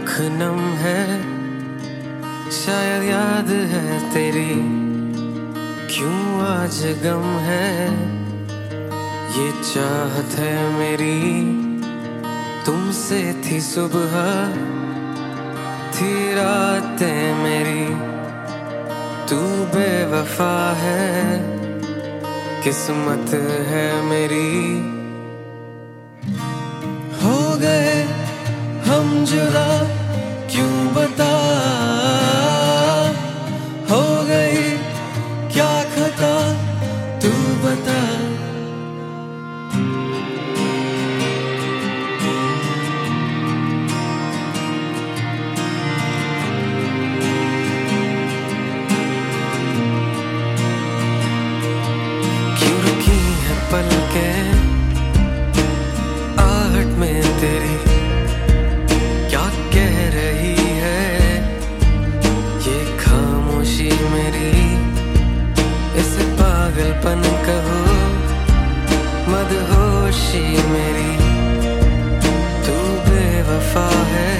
आँख नम है, शायद याद है तेरी, क्यों आज गम है। ये चाहत है मेरी, तुमसे थी सुबह, थी रातें मेरी, तू बेवफा है, किस्मत है मेरी। हो गए हम जुदा, क्यों बता, हो गई क्या खता, तू बता। क्यों रुकी है पलकें आहट में तेरी, क्या कह रही है ये खामोशी मेरी। इसे पागलपन कहो, मदहोशी मेरी, तू बेवफा है,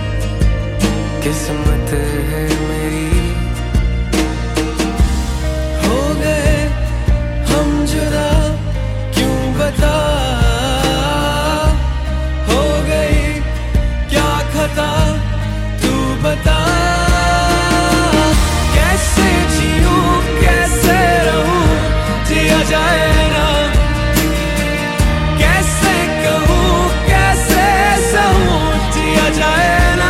किस्मत है मेरी। हो गए हम जुदा, क्यों बता, हो गई क्या खता, तू बता। कैसे जीऊं, कैसे रहूं, जिया जाए ना, कैसे कहूं, कैसे सहूं, जिया जाए ना।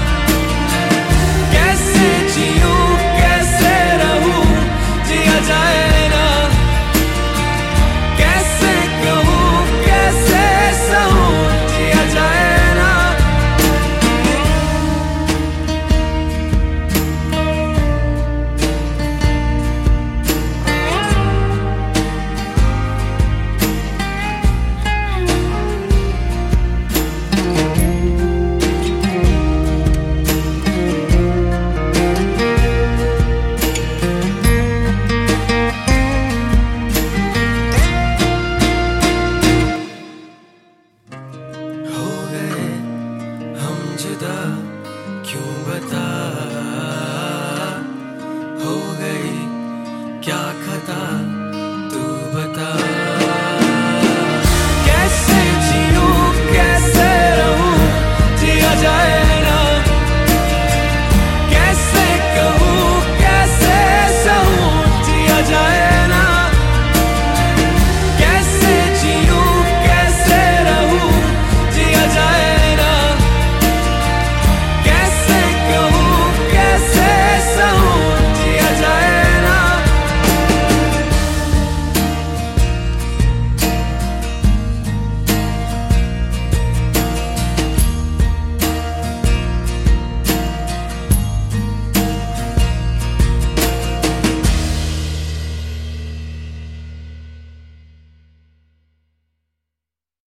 कैसे जीऊं, कैसे रहूं, जिया जाए ना, कैसे कहूं, कैसे सहूं, जिया जाए ना। हो गए हम जुदा, क्यों बता, हो गई